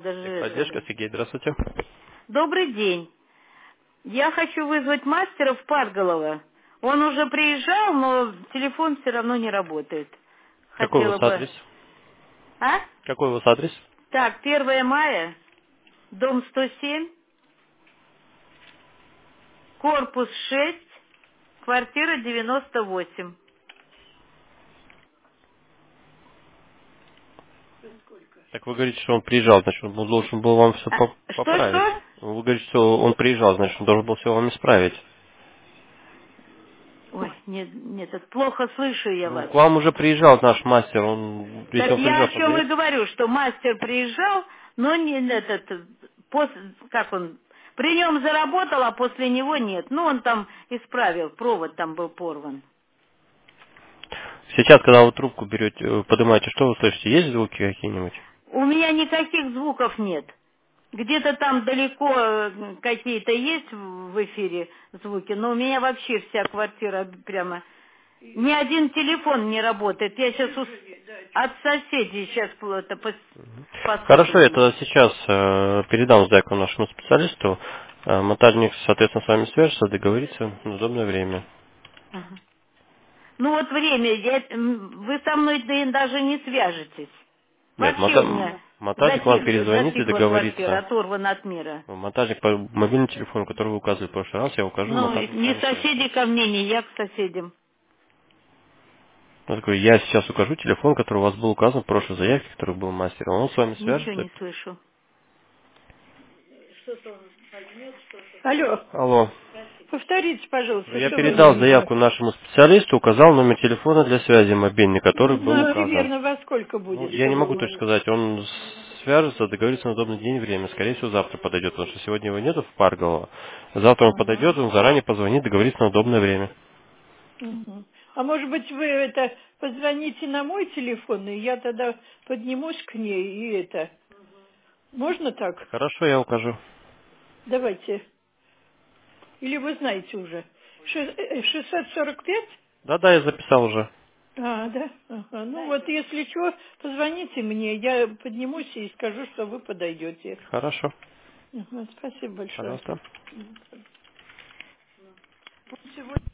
даже... Поддержка, Сергей, здравствуйте. Добрый день. Я хочу вызвать мастера в Парголово. Он уже приезжал, но телефон все равно не работает. Какой у вас Хотела бы... адрес? А? Какой у вас адрес? Так, 1 мая, дом 107, корпус 6, квартира 98. Так вы говорите, что он приезжал, значит, он должен был вам все А, поправить. что-что? Вы говорите, что он приезжал, значит, он должен был все вам исправить. Ой, нет, нет, это плохо слышу я Ну, вас. к вам уже приезжал наш мастер, он, если Так он я о приезжал, чем и подает. говорю, что мастер приезжал, но не этот, как он, при нем заработал, а после него нет. Ну, он там исправил, провод там был порван. Сейчас, когда вы трубку берете, поднимаете, что вы слышите? Есть звуки какие-нибудь? У меня никаких звуков нет. Где-то там далеко какие-то есть в эфире звуки, но у меня вообще вся квартира прямо... Ни один телефон не работает. Я сейчас от соседей сейчас это Хорошо, я послушаю. тогда сейчас передам заявку нашему специалисту. Монтажник, соответственно, с вами свяжется, договорится на удобное время. Ага. Ну вот время, вы со мной даже не свяжетесь. Нет, Вообще у меня монтажник вам перезвонит и затихла квартира, договорится. оторвана от мира. Монтажник по мобильному телефону, который вы указывали в прошлый раз, я укажу, Ну, монтажник с ни вами свяжется. соседи ко мне, ни я к соседям. Я такой, я сейчас укажу телефон, который у вас был указан в прошлой заявке, который был мастером. Он с вами Ничего свяжется. не слышу. Алло, Алло. повторите, пожалуйста, Я что вы передал мне... заявку нашему специалисту, указал номер телефона для связи мобильный, который Ну, был а указан. примерно во сколько Ну, будет я не могу звонок? точно сказать, он свяжется, договорится на удобный день и время. Скорее всего, завтра подойдет, потому что сегодня его нету в Парголово. Завтра он Ага. подойдет, он заранее позвонит, договорится на удобное время. Мгм. А может быть, вы это позвоните на мой телефон, и я тогда поднимусь к ней, и это... Можно так? Хорошо, я укажу. Давайте. Или вы знаете уже? 645? Да-да, я записал уже. А, да? Ага. Ну вот, если что, позвоните мне, я поднимусь и скажу, что вы подойдете. Хорошо, Ага, спасибо большое. пожалуйста. Сегодня